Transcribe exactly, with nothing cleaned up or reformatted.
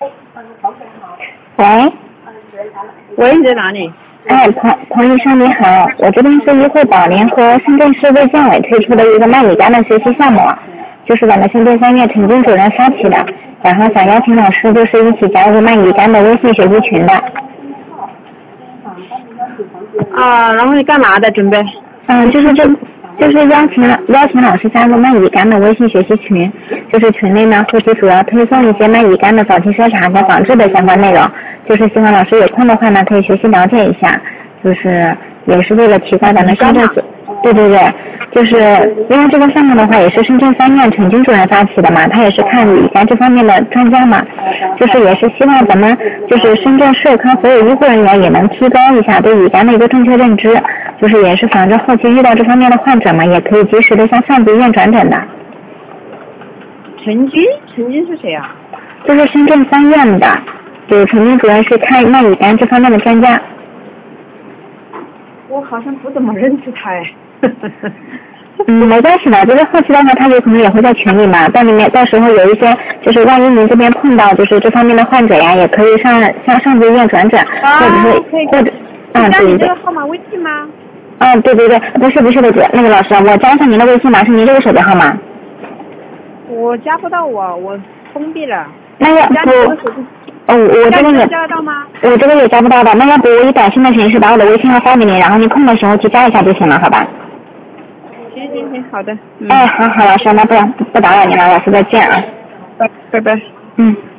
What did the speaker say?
喂， 喂，你在哪里？ 哎，彭彭医生你好，我这边是医惠保联合深圳市卫健委推出的一个卖乙肝的学习项目，就是我们深圳三院陈经主任发起的，然后想邀请老师就是一起加入卖乙肝的微信学习群的。 啊，然后你干嘛的准备？ 嗯，就是这。就是邀请邀请老师加入卖乙肝的微信学习群，就是群内呢后期主要推送一些卖乙肝的早期筛查和防治的相关内容，就是希望老师有空的话呢可以学习了解一下，就是也是为了提高咱们深圳，对对对，就是因为这个项目的话也是深圳三院陈经主任发起的嘛，他也是看乙肝这方面的专家嘛，就是也是希望咱们就是深圳市康所有医护人员也能提高一下对乙肝的一个正确认知。就是也是防止后期遇到这方面的患者嘛，也可以及时的向上级医院转诊的。 陈军，陈军是谁啊？ 就是深圳三院的，就是陈军主任是看卖乙肝这方面的专家。 我好像不怎么认识他哎。 嗯，没关系的，就是后期的话，他有可能也会在群里嘛，到里面到时候有一些，就是万一您这边碰到就是这方面的患者呀，也可以上向上级医院转诊， 啊、 或者是或者， 嗯，加你这个号码微信吗？ 嗯，对对对，不是不是的姐，那个老师，我加一下您的微信码，是您这个手机号码。 我加不到我，我封闭了。 那要不，哦，我这个也加得到吗？ 我这个也加不到的，那要不我以短信的形式把我的微信号发给你，然后你空的时候去加一下就行了，好吧？ 行行行，好的。 嗯、哎，好好，老师，那不不打扰您了，老师再见啊。 拜拜拜。 嗯。